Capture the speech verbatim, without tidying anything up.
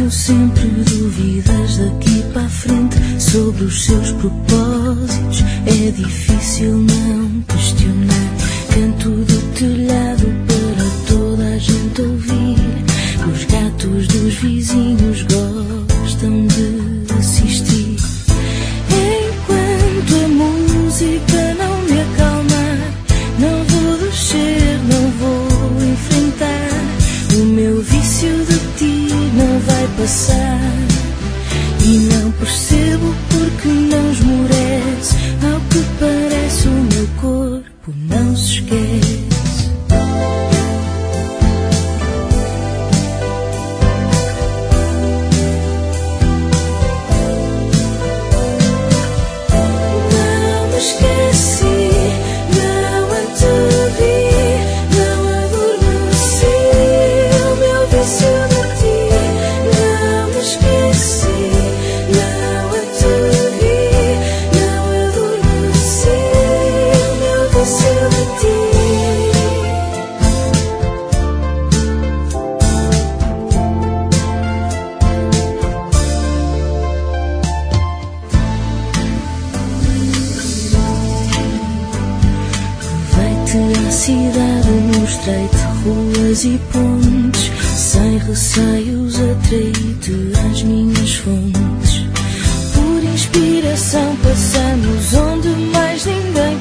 sempre dúvidas daqui para a frente sobre os seus propósitos. É difícil não questionar. Canto do telhado para toda a gente ouvir. Os gatos dos vizinhos gostam de assistir. Enquanto a música não me acalmar, não vou descer, não vou enfrentar. O meu vício de ti não vai passar. E não percebo porque não esmorece. Ao que parece, o meu corpo não se esquece. Não me esqueci, não antevi, não adormeci. O meu vício de ti, não me esqueci, não antevi, não adormeci. O meu vício de ti. Levei-te à cidade, mostrei-te ruas e pontes. Sem receios atraí-te às minhas fontes. Por inspiração passamos onde mais ninguém